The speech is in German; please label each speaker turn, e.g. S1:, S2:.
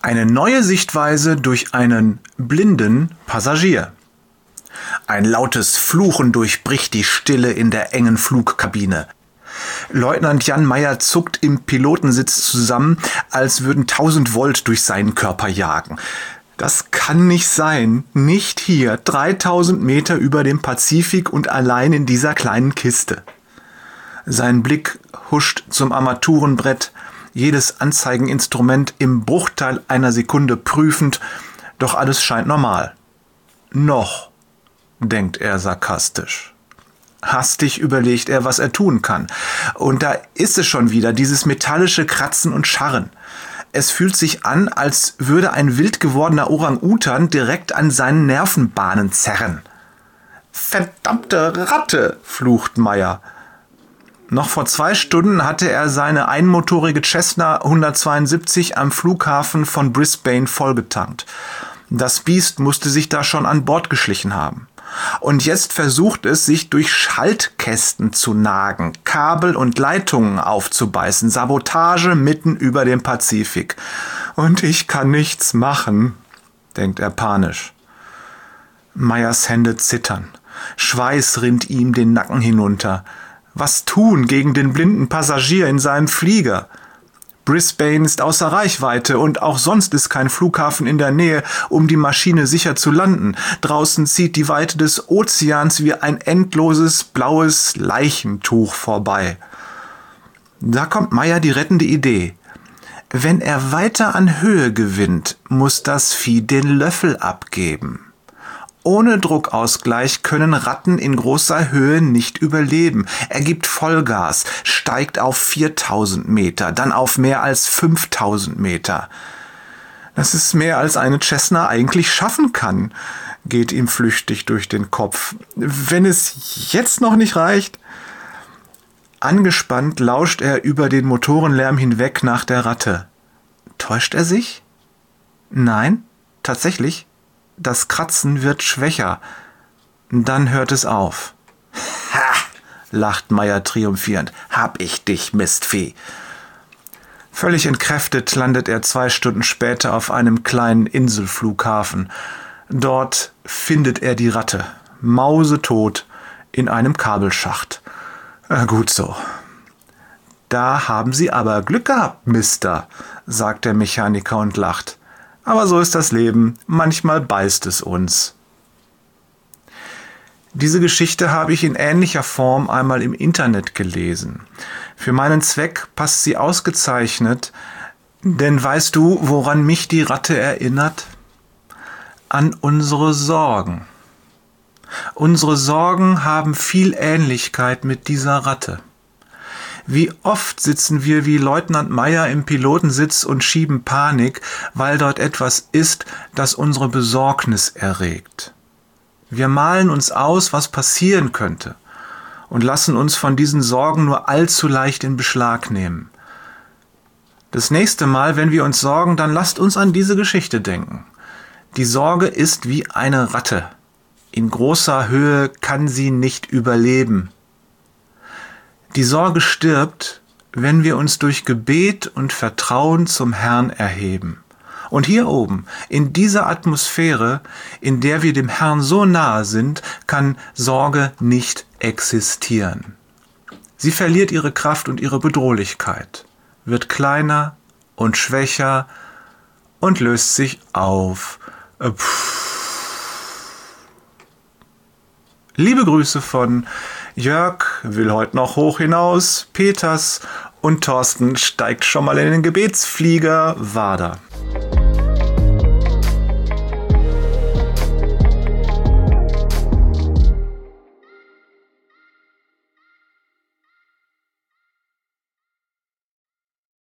S1: Eine neue Sichtweise durch einen blinden Passagier. Ein lautes Fluchen durchbricht die Stille in der engen Flugkabine. Leutnant Jan Meyer zuckt im Pilotensitz zusammen, als würden 1000 Volt durch seinen Körper jagen. Das kann nicht sein. Nicht hier, 3000 Meter über dem Pazifik und allein in dieser kleinen Kiste. Sein Blick huscht zum Armaturenbrett, jedes Anzeigeninstrument im Bruchteil einer Sekunde prüfend, doch alles scheint normal. Noch, denkt er sarkastisch. Hastig überlegt er, was er tun kann. Und da ist es schon wieder, dieses metallische Kratzen und Scharren. Es fühlt sich an, als würde ein wild gewordener Orang-Utan direkt an seinen Nervenbahnen zerren. »Verdammte Ratte«, flucht Meyer. Noch vor 2 Stunden hatte er seine einmotorige Cessna 172 am Flughafen von Brisbane vollgetankt. Das Biest musste sich da schon an Bord geschlichen haben. Und jetzt versucht es, sich durch Schaltkästen zu nagen, Kabel und Leitungen aufzubeißen, Sabotage mitten über dem Pazifik. Und ich kann nichts machen, denkt er panisch. Meyers Hände zittern. Schweiß rinnt ihm den Nacken hinunter. Was tun gegen den blinden Passagier in seinem Flieger? Brisbane ist außer Reichweite und auch sonst ist kein Flughafen in der Nähe, um die Maschine sicher zu landen. Draußen zieht die Weite des Ozeans wie ein endloses, blaues Leichentuch vorbei. Da kommt Meyer die rettende Idee. Wenn er weiter an Höhe gewinnt, muss das Vieh den Löffel abgeben. Ohne Druckausgleich können Ratten in großer Höhe nicht überleben. Er gibt Vollgas, steigt auf 4000 Meter, dann auf mehr als 5000 Meter. Das ist mehr, als eine Cessna eigentlich schaffen kann, geht ihm flüchtig durch den Kopf. Wenn es jetzt noch nicht reicht. Angespannt lauscht er über den Motorenlärm hinweg nach der Ratte. Täuscht er sich? Nein, tatsächlich. Das Kratzen wird schwächer. Dann hört es auf. Ha! Lacht Meyer triumphierend. Hab ich dich, Mistvieh. Völlig entkräftet landet er 2 Stunden später auf einem kleinen Inselflughafen. Dort findet er die Ratte, mausetot, in einem Kabelschacht. Gut so. Da haben Sie aber Glück gehabt, Mister, sagt der Mechaniker und lacht. Aber so ist das Leben, manchmal beißt es uns. Diese Geschichte habe ich in ähnlicher Form einmal im Internet gelesen. Für meinen Zweck passt sie ausgezeichnet, denn weißt du, woran mich die Ratte erinnert? An unsere Sorgen. Unsere Sorgen haben viel Ähnlichkeit mit dieser Ratte. Wie oft sitzen wir wie Leutnant Meyer im Pilotensitz und schieben Panik, weil dort etwas ist, das unsere Besorgnis erregt. Wir malen uns aus, was passieren könnte und lassen uns von diesen Sorgen nur allzu leicht in Beschlag nehmen. Das nächste Mal, wenn wir uns sorgen, dann lasst uns an diese Geschichte denken. Die Sorge ist wie eine Ratte. In großer Höhe kann sie nicht überleben. Die Sorge stirbt, wenn wir uns durch Gebet und Vertrauen zum Herrn erheben. Und hier oben, in dieser Atmosphäre, in der wir dem Herrn so nahe sind, kann Sorge nicht existieren. Sie verliert ihre Kraft und ihre Bedrohlichkeit, wird kleiner und schwächer und löst sich auf. Liebe Grüße von Jörg, will heute noch hoch hinaus, Peters und Thorsten steigt schon mal in den Gebetsflieger, Wader.